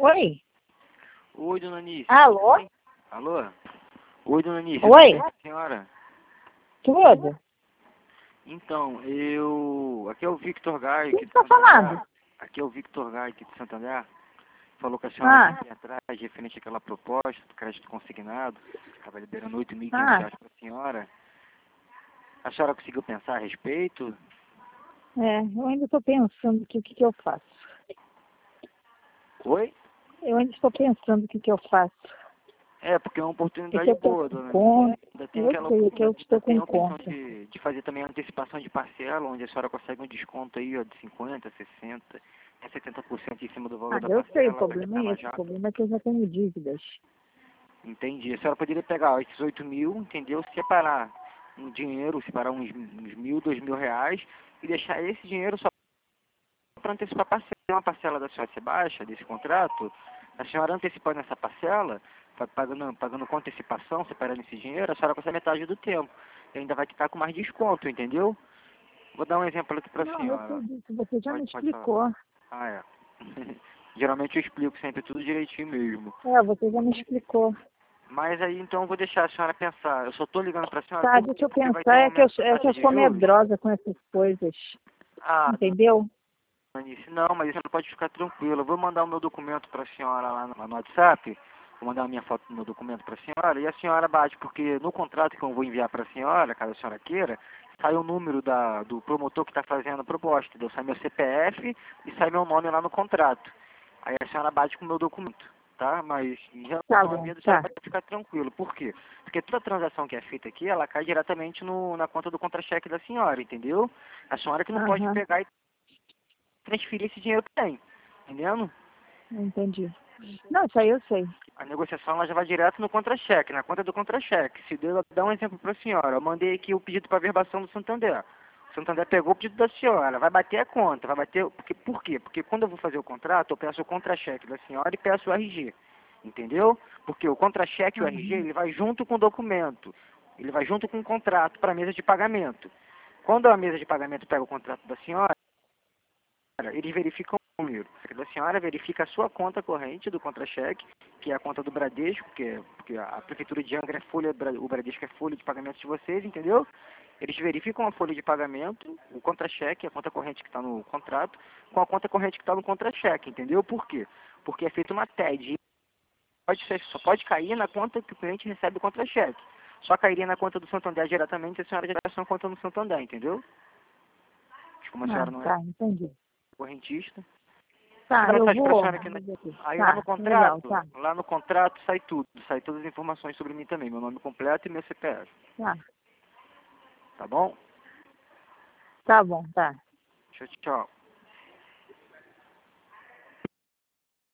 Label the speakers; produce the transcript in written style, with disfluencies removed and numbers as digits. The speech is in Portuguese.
Speaker 1: Oi?
Speaker 2: Oi, dona Nícia.
Speaker 1: Alô?
Speaker 2: Alô? Oi, dona Nícia.
Speaker 1: Oi?
Speaker 2: Tudo bem, senhora?
Speaker 1: Tudo?
Speaker 2: Então, aqui é o Victor Gai,
Speaker 1: Quem
Speaker 2: aqui de
Speaker 1: está
Speaker 2: Santander.
Speaker 1: falando?
Speaker 2: Aqui é o Victor Gai, aqui de Santander. Falou que a senhora tem atrás, referente àquela proposta do crédito consignado. Estava liberando 8.500 reais para a senhora. A senhora conseguiu pensar a respeito?
Speaker 1: Eu ainda estou pensando aqui o que eu faço.
Speaker 2: Oi?
Speaker 1: Eu ainda estou pensando o que eu faço.
Speaker 2: É, porque é uma
Speaker 1: É
Speaker 2: oportunidade
Speaker 1: que eu estou
Speaker 2: boa,
Speaker 1: com
Speaker 2: dona
Speaker 1: conta.
Speaker 2: Nícia. Ainda tem
Speaker 1: Eu
Speaker 2: aquela
Speaker 1: sei, é que eu estou
Speaker 2: tem
Speaker 1: com
Speaker 2: a opção
Speaker 1: conta.
Speaker 2: de fazer também a antecipação de parcela, onde a senhora consegue um desconto aí, ó, de 50, 60, até 70% em cima do valor da
Speaker 1: Eu sei, o
Speaker 2: parcela, para
Speaker 1: problema
Speaker 2: quitar
Speaker 1: é
Speaker 2: mais
Speaker 1: esse. O
Speaker 2: rápido.
Speaker 1: problema é que eu já tenho dívidas.
Speaker 2: Entendi. A senhora poderia pegar ó, esses 8.000, entendeu? Separar um dinheiro, separar uns 1.000, 2.000 reais e deixar esse dinheiro só para antecipar a parcela. Uma parcela da senhora ser baixa desse contrato, a senhora antecipando essa parcela, pagando com antecipação, separando esse dinheiro, a senhora consegue metade do tempo. E ainda vai ficar com mais desconto, entendeu? Vou dar um exemplo aqui para a
Speaker 1: Não, eu sei
Speaker 2: senhora.
Speaker 1: disso. Você já me
Speaker 2: Pode falar.
Speaker 1: explicou.
Speaker 2: Ah, é. Geralmente eu explico sempre tudo direitinho mesmo.
Speaker 1: Você já me explicou.
Speaker 2: Mas aí então eu vou deixar a senhora pensar. Eu só tô ligando para a senhora
Speaker 1: Tá, deixa eu
Speaker 2: porque vai ter
Speaker 1: pensar.
Speaker 2: um
Speaker 1: É que eu,
Speaker 2: aumento da
Speaker 1: é que
Speaker 2: taxa
Speaker 1: eu
Speaker 2: de
Speaker 1: sou
Speaker 2: juros.
Speaker 1: medrosa com essas coisas.
Speaker 2: Ah,
Speaker 1: Entendeu?
Speaker 2: Anice, não, mas a senhora pode ficar tranquila. Eu vou mandar o meu documento para a senhora lá no WhatsApp. Vou mandar a minha foto do meu documento para a senhora e a senhora bate, porque no contrato que eu vou enviar para a senhora, caso a senhora queira, sai o número do promotor que está fazendo a proposta, entendeu? Sai meu CPF e sai meu nome lá no contrato. Aí a senhora bate com o meu documento, tá? Mas em
Speaker 1: Tá
Speaker 2: relação à
Speaker 1: bom,
Speaker 2: venda, a senhora
Speaker 1: tá.
Speaker 2: pode ficar tranquila. Por quê? Porque toda transação que é feita aqui, ela cai diretamente na conta do contra-cheque da senhora, entendeu? A senhora que não pode
Speaker 1: Aham,
Speaker 2: pegar e transferir esse dinheiro que tem, entendendo?
Speaker 1: entendi. Não, isso aí eu sei.
Speaker 2: A negociação ela já vai direto no contra-cheque, na conta do contra-cheque. Se Deus dar um exemplo para a senhora, eu mandei aqui o pedido para verbação do Santander. O Santander pegou o pedido da senhora, vai bater a conta, vai bater. Por quê? Porque quando eu vou fazer o contrato, eu peço o contra-cheque da senhora e peço o RG. Entendeu? Porque o contra-cheque e o RG,
Speaker 1: Aham.
Speaker 2: ele vai junto com o documento. Ele vai junto com o contrato para a mesa de pagamento. Quando a mesa de pagamento pega o contrato da senhora, eles verificam o número. A senhora verifica a sua conta corrente do contra-cheque, que é a conta do Bradesco, porque a Prefeitura de Angra é folha, o Bradesco é folha de pagamento de vocês, entendeu? Eles verificam a folha de pagamento, o contra-cheque, a conta corrente que está no contrato, com a conta corrente que está no contra-cheque, entendeu? Por quê? Porque é feita uma TED. Só pode cair na conta que o cliente recebe o contra-cheque. Só cairia na conta do Santander diretamente se a senhora tivesse uma conta no Santander, entendeu? Como a senhora não é
Speaker 1: Tá, entendi.
Speaker 2: correntista. Vou
Speaker 1: Tá,
Speaker 2: dar
Speaker 1: eu
Speaker 2: mensagem para a
Speaker 1: vou.
Speaker 2: senhora aqui. Aí
Speaker 1: Tá, legal, tá,
Speaker 2: lá no contrato sai tudo, sai todas as informações sobre mim também, meu nome completo e meu CPF.
Speaker 1: tá.
Speaker 2: Tá bom?
Speaker 1: Tá bom, tá.
Speaker 2: Tchau, tchau.